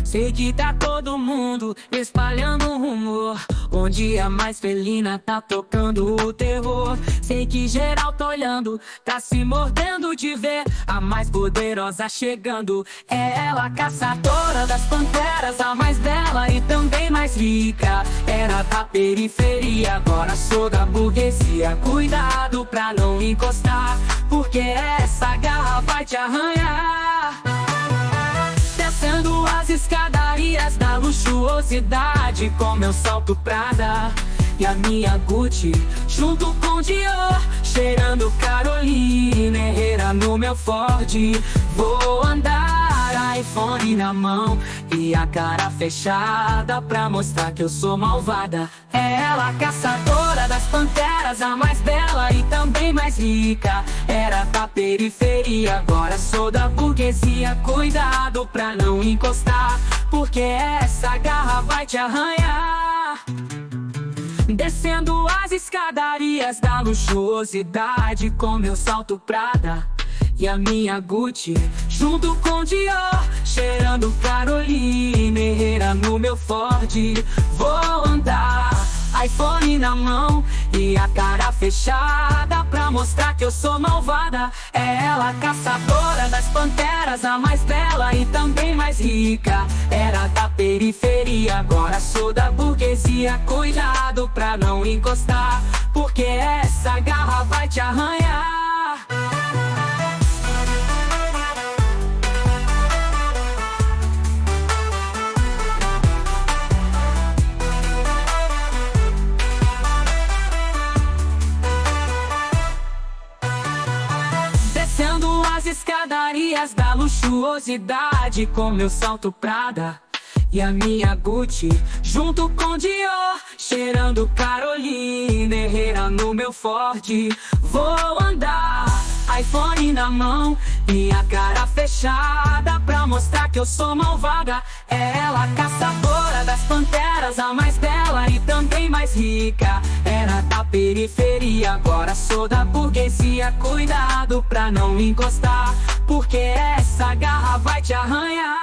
Sei que tá todo mundo espalhando um rumor, onde a mais felina tá tocando o terror. Sei que geral tá olhando, tá se mordendo de ver a mais poderosa chegando. É ela, caçadora das panteras, a mais bela e também mais rica. Era da periferia, agora sou da burguesia. Cuidado pra não encostar, porque essa garra vai te arranhar. Descendo as escadarias da luxuosidade com meu salto Prada e a minha Gucci, junto com Dior, cheirando Carolina Herrera no meu Ford. Vou andar, iPhone na mão e a cara fechada pra mostrar que eu sou malvada. É ela, caçadora das panteras, a mais bela e também mais rica. Era da periferia, agora sou da burguesia. Cuidado pra não encostar, porque essa garra vai te arranhar. Descendo as escadarias da luxuosidade com meu salto Prada e a minha Gucci, junto com Dior, cheirando Carolina Herrera no meu Ford. Vou andar, iPhone na mão e a cara fechada pra mostrar que eu sou malvada. É ela, caçadora das panteras, a mais bela e também mais rica. Era da periferia, agora sou da burguesia. Cuidado pra não encostar, porque essa garra vai te arranhar. Descendo as escadarias da luxuosidade com meu salto Prada e a minha Gucci, junto com Dior, cheirando Carolina Herrera no meu Ford. Vou andar, iPhone na mão e a cara fechada pra mostrar que eu sou malvada. É ela, caçadora das panteras, a mais bela e também mais rica. Era da periferia, agora sou da burguesia. Cuidado pra não encostar, porque essa garra vai te arranhar.